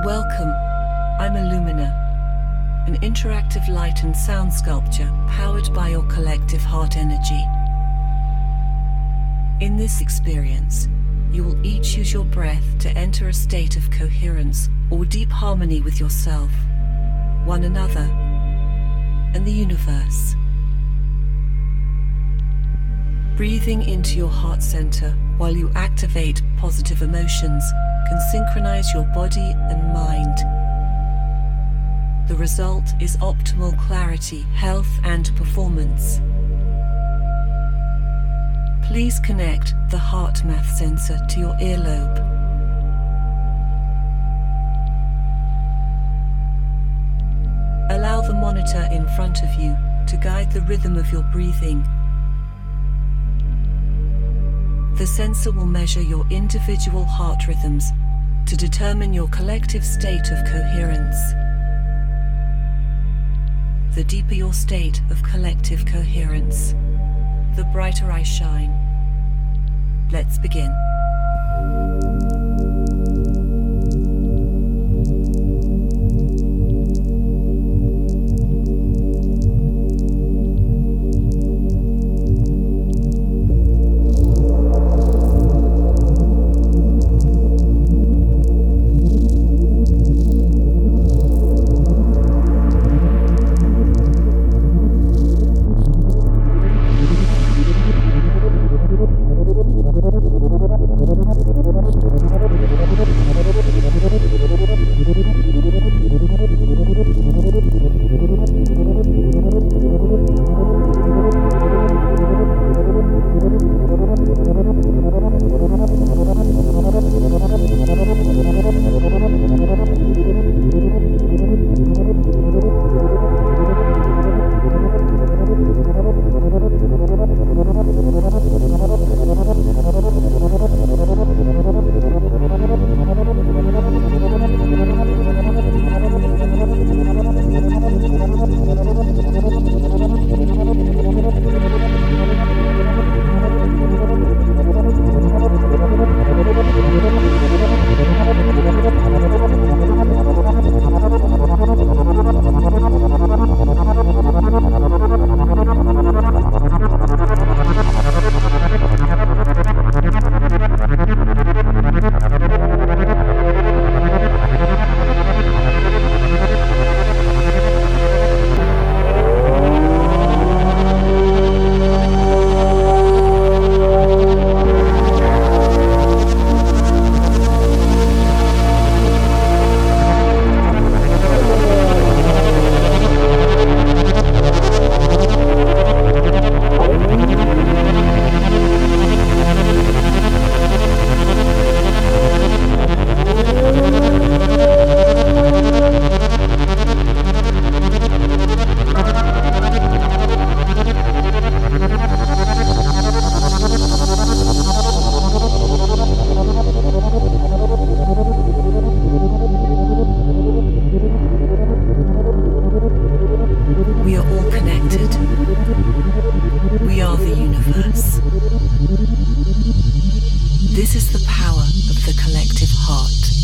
Welcome, I'm Illumina, an interactive light and sound sculpture powered by your collective heart energy. In this experience, you will each use your breath to enter a state of coherence or deep harmony with yourself, one another, and the universe. Breathing into your heart center while you activate positive emotions can synchronize your body and mind. The result is optimal clarity, health, and performance. Please connect the HeartMath sensor to your earlobe. Allow the monitor in front of you to guide the rhythm of your breathing. The sensor will measure your individual heart rhythms to determine your collective state of coherence. The deeper your state of collective coherence, the brighter I shine. Let's begin. This is the power of the collective heart.